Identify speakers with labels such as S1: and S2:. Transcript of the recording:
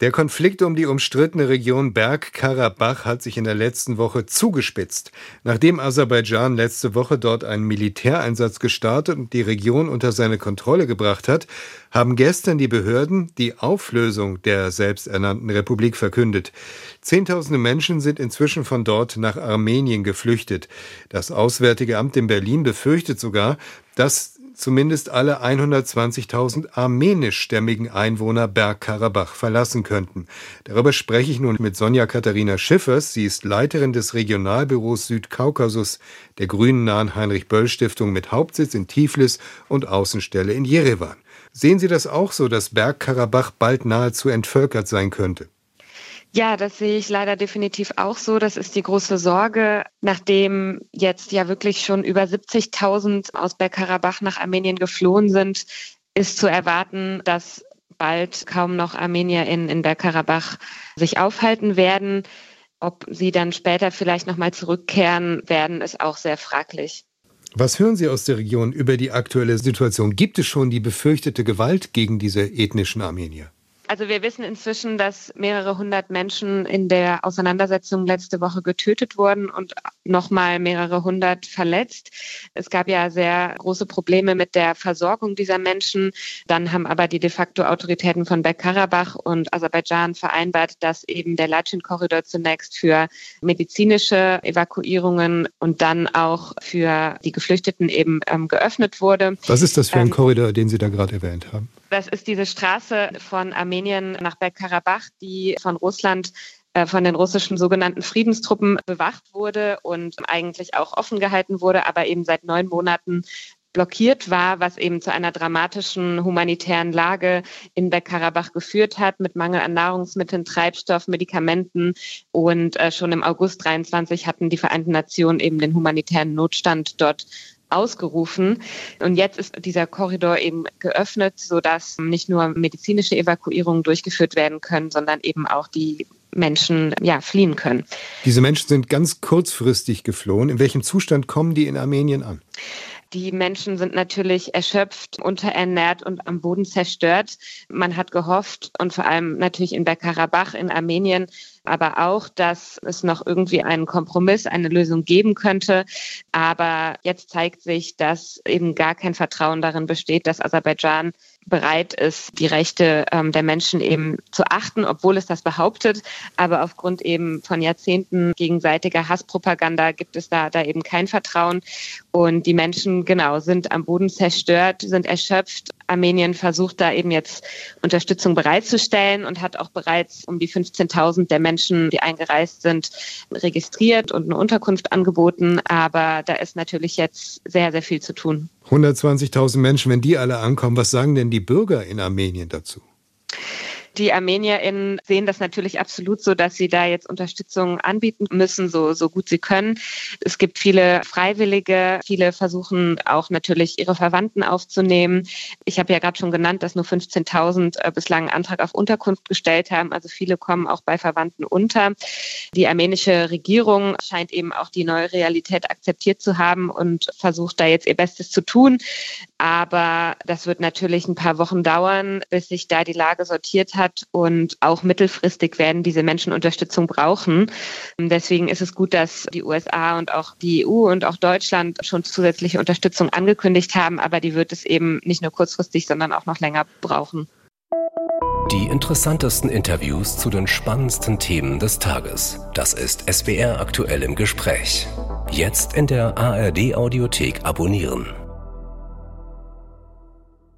S1: Der Konflikt um die umstrittene Region Bergkarabach hat sich in der letzten Woche zugespitzt. Nachdem Aserbaidschan letzte Woche dort einen Militäreinsatz gestartet und die Region unter seine Kontrolle gebracht hat, haben gestern die Behörden die Auflösung der selbsternannten Republik verkündet. Zehntausende Menschen sind inzwischen von dort nach Armenien geflüchtet. Das Auswärtige Amt in Berlin befürchtet sogar, dass zumindest alle 120.000 armenischstämmigen Einwohner Bergkarabach verlassen könnten. Darüber spreche ich nun mit Sonja Katharina Schiffers. Sie ist Leiterin des Regionalbüros Südkaukasus der grünennahen Heinrich-Böll-Stiftung mit Hauptsitz in Tiflis und Außenstelle in Jerewan. Sehen Sie das auch so, dass Bergkarabach bald nahezu entvölkert sein könnte?
S2: Ja, das sehe ich leider definitiv auch so. Das ist die große Sorge, nachdem jetzt ja wirklich schon über 70.000 aus Bergkarabach nach Armenien geflohen sind, ist zu erwarten, dass bald kaum noch Armenier in Bergkarabach sich aufhalten werden. Ob sie dann später vielleicht nochmal zurückkehren werden, ist auch sehr fraglich.
S1: Was hören Sie aus der Region über die aktuelle Situation? Gibt es schon die befürchtete Gewalt gegen diese ethnischen Armenier?
S2: Also wir wissen inzwischen, dass mehrere hundert Menschen in der Auseinandersetzung letzte Woche getötet wurden und nochmal mehrere hundert verletzt. Es gab ja sehr große Probleme mit der Versorgung dieser Menschen. Dann haben aber die de facto Autoritäten von Bergkarabach und Aserbaidschan vereinbart, dass eben der Latschin-Korridor zunächst für medizinische Evakuierungen und dann auch für die Geflüchteten eben geöffnet wurde.
S1: Was ist das für ein Korridor, den Sie da gerade erwähnt haben?
S2: Das ist diese Straße von Armenien nach Bergkarabach, die von Russland, von den russischen sogenannten Friedenstruppen bewacht wurde und eigentlich auch offen gehalten wurde, aber eben seit 9 Monaten blockiert war, was eben zu einer dramatischen humanitären Lage in Bergkarabach geführt hat, mit Mangel an Nahrungsmitteln, Treibstoff, Medikamenten. Und schon im August 2023 hatten die Vereinten Nationen eben den humanitären Notstand dort ausgerufen. Und jetzt ist dieser Korridor eben geöffnet, sodass nicht nur medizinische Evakuierungen durchgeführt werden können, sondern eben auch die Menschen fliehen können.
S1: Diese Menschen sind ganz kurzfristig geflohen. In welchem Zustand kommen die in Armenien an?
S2: Die Menschen sind natürlich erschöpft, unterernährt und am Boden zerstört. Man hat gehofft, und vor allem natürlich in Bergkarabach in Armenien, aber auch, dass es noch irgendwie einen Kompromiss, eine Lösung geben könnte. Aber jetzt zeigt sich, dass eben gar kein Vertrauen darin besteht, dass Aserbaidschan bereit ist, die Rechte der Menschen eben zu achten, obwohl es das behauptet. Aber aufgrund eben von Jahrzehnten gegenseitiger Hasspropaganda gibt es da eben kein Vertrauen. Und die Menschen, sind am Boden zerstört, sind erschöpft. Armenien versucht da eben jetzt Unterstützung bereitzustellen und hat auch bereits um die 15.000 der Menschen, die eingereist sind, registriert und eine Unterkunft angeboten. Aber da ist natürlich jetzt sehr, sehr viel zu tun.
S1: 120.000 Menschen, wenn die alle ankommen, was sagen denn die Bürger in Armenien dazu?
S2: Die ArmenierInnen sehen das natürlich absolut so, dass sie da jetzt Unterstützung anbieten müssen, so gut sie können. Es gibt viele Freiwillige, viele versuchen auch natürlich ihre Verwandten aufzunehmen. Ich habe ja gerade schon genannt, dass nur 15.000 bislang einen Antrag auf Unterkunft gestellt haben. Also viele kommen auch bei Verwandten unter. Die armenische Regierung scheint eben auch die neue Realität akzeptiert zu haben und versucht da jetzt ihr Bestes zu tun. Aber das wird natürlich ein paar Wochen dauern, bis sich da die Lage sortiert hat. Und auch mittelfristig werden diese Menschen Unterstützung brauchen. Deswegen ist es gut, dass die USA und auch die EU und auch Deutschland schon zusätzliche Unterstützung angekündigt haben. Aber die wird es eben nicht nur kurzfristig, sondern auch noch länger brauchen.
S3: Die interessantesten Interviews zu den spannendsten Themen des Tages. Das ist SWR aktuell im Gespräch. Jetzt in der ARD-Audiothek abonnieren.